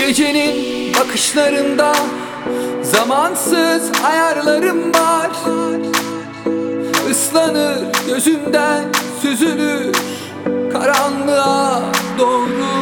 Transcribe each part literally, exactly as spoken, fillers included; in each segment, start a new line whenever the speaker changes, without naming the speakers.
Gecenin bakışlarında zamansız ayarlarım var. Islanır gözümden süzülür karanlığa doğru.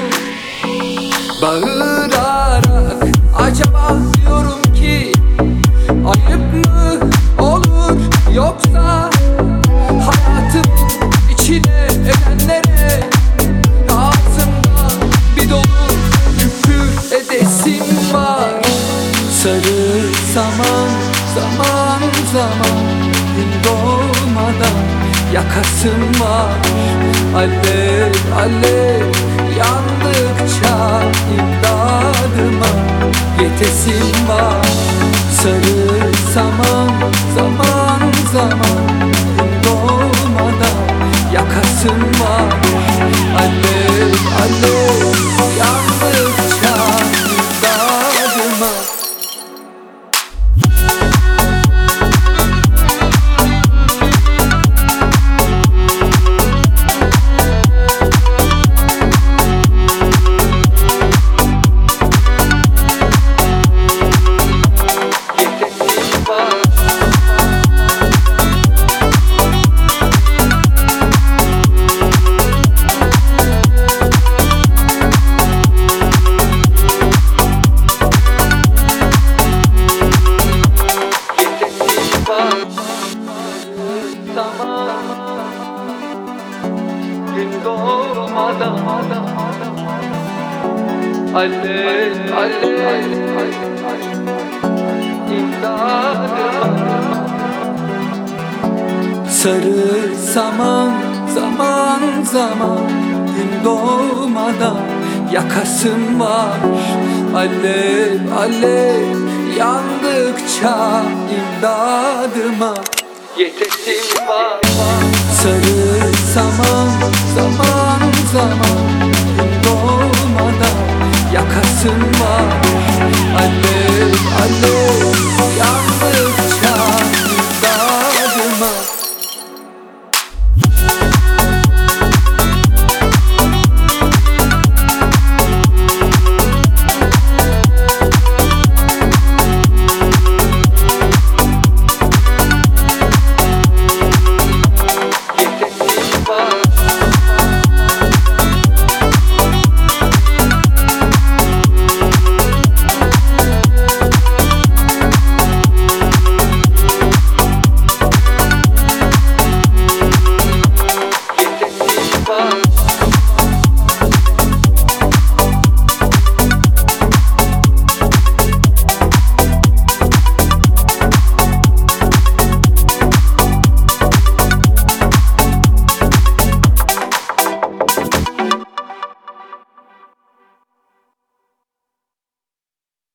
Bağırarak acaba diyorum ki ayıp mı olur yoksa hayatımın içine edenlere ağzımdan bir dolu küfür edesim var. Sarı zaman zaman zaman gün doğmadan yakasım var. Alev alev yandıkça imdadıma yetesim var. Sarı zaman zaman zaman gün doğmadan yakasım var. Alev alev yandıkça imdadıma. Gün doğmadan alev alev imdadıma. Sarı zaman zaman zaman gün doğmadan yakasım var. Alev alev yandıkça imdadıma yetesim var. Sarı zaman zaman zaman gün doğmadan yakasım var. Alev alev